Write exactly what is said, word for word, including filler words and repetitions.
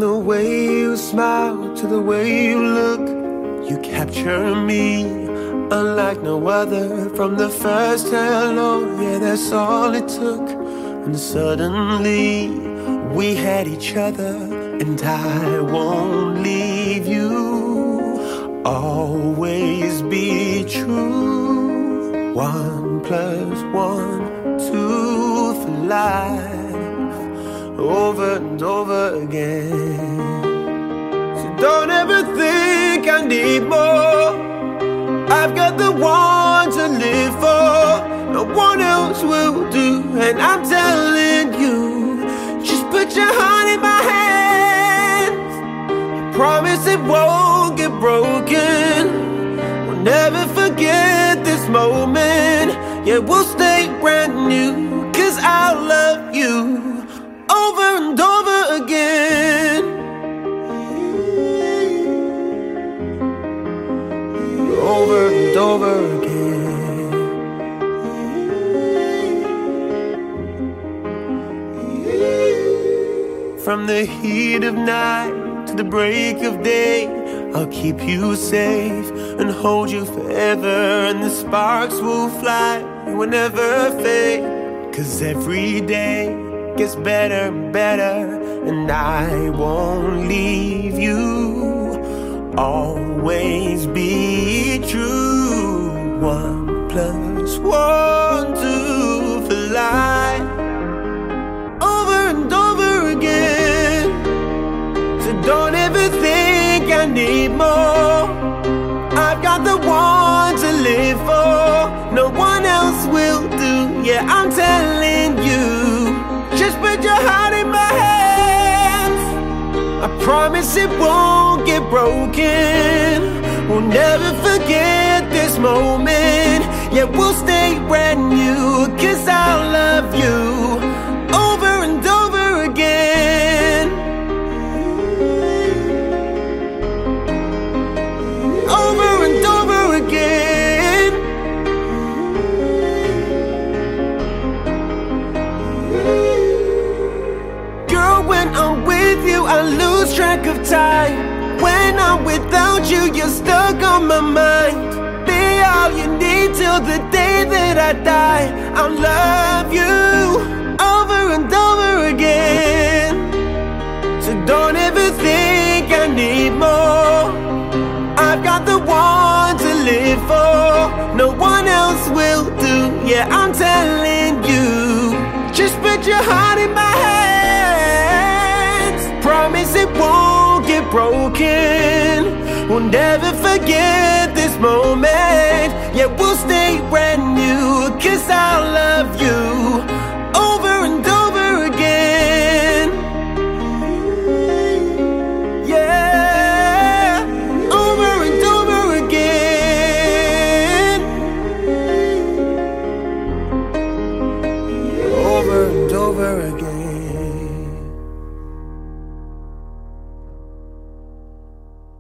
the way you smile to the way you look, you capture me unlike no other. From the first hello, yeah, that's all it took. And suddenly we had each other, and I won't leave you. Always be true. One plus one, two for life, over and over again. So don't ever think I need more. I've got the one to live for. No one else will do. And I'm telling you, just put your heart in my hands. I promise it won't get broken. We'll never forget this moment. Yeah, we'll stay brand new, 'cause I'll love you over and over again. Over and over again. From the heat of night to the break of day, I'll keep you safe and hold you forever. And the sparks will fly, will never fade. 'Cause every day gets better and better, and I won't leave you. Always be true. One plus one, two for life, over and over again. So don't ever think I need more. I've got the one to live for. No one else will do. Yeah, I'm telling you, just put your heart in my hands. I promise it won't get broken. We'll never forget this moment. Yeah, we'll stay brand new, 'cause I'll love you over and over again. Over and over again. Girl, when I'm with you, I lose track of time. When I'm without you, you're stuck on my mind. Be all you need till the day that I die. I'll love you over and over again. So don't ever think I need more. I've got the one to live for. No one else will do. Yeah, I'm telling you, just put your heart in my hands. Promise it won't get broken. We'll never forget this moment.